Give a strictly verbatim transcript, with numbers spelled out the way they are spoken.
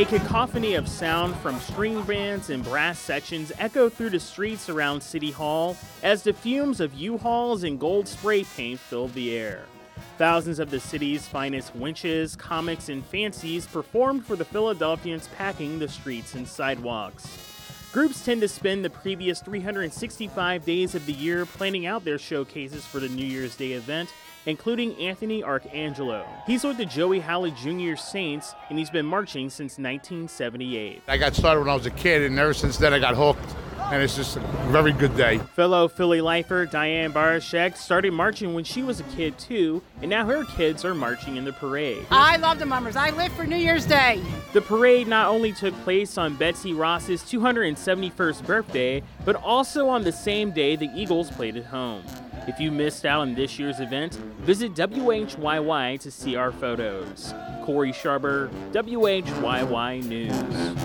A cacophony of sound from string bands and brass sections echo through the streets around City Hall as the fumes of U-Hauls and gold spray paint filled the air. Thousands of the city's finest winches, comics, and fancies performed for the Philadelphians, packing the streets and sidewalks. Groups tend to spend the previous three hundred sixty-five days of the year planning out their showcases for the New Year's Day event, including Anthony Arcangelo. He's with the Joey Halley Junior Saints, and he's been marching since nineteen seventy-eight. I got started when I was a kid, and ever since then I got hooked, and it's just a very good day. Fellow Philly lifer Diane Barashek started marching when she was a kid too, and now her kids are marching in the parade. I love the Mummers. I live for New Year's Day. The parade not only took place on Betsy Ross's two hundred seventy-first birthday, but also on the same day the Eagles played at home. If you missed out on this year's event, visit W H Y Y to see our photos. Corey Sharber, W H Y Y News.